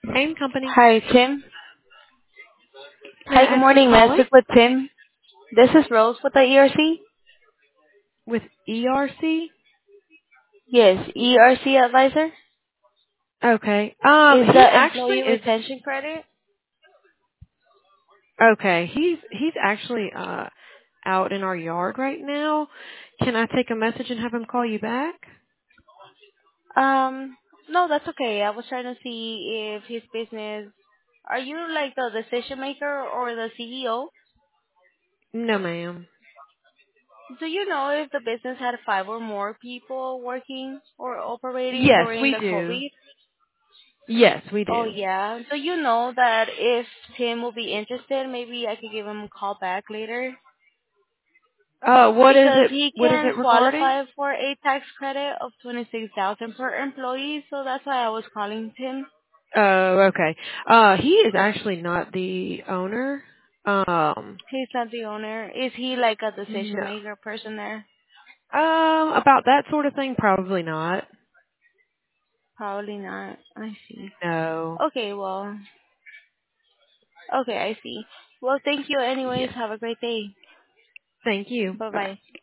Same company. Hi, Tim. May I Hi, good ask who's morning. May I calling? speak with Tim? This is Rose with the ERC. With ERC? Yes, ERC advisor. Okay. Is He the actually employee is retention credit? okay. He's actually out in our yard right now. Can I take a message and have him call you back? Um, no, that's okay. I was trying to see if his business. Are you like the decision maker or the CEO? No, ma'am. Do you know if the business had 5 or more people working or operating Yes, during we the do. COVID? Yes, we Oh do. yeah. So you know that if Tim will be interested, maybe I could give him a call back later. What is Because it? he What is can it regarding? qualify for a tax credit of 26,000 per employee, so that's why I was calling him. Oh, okay. He is actually not the owner. He's not the owner. Is he like a decision No. maker person there? About that sort of thing, probably not. Probably not. I see. No. Okay, well, okay, I see. Well, thank you anyways. Yes. Have a great day. Thank you. Bye Bye bye. bye.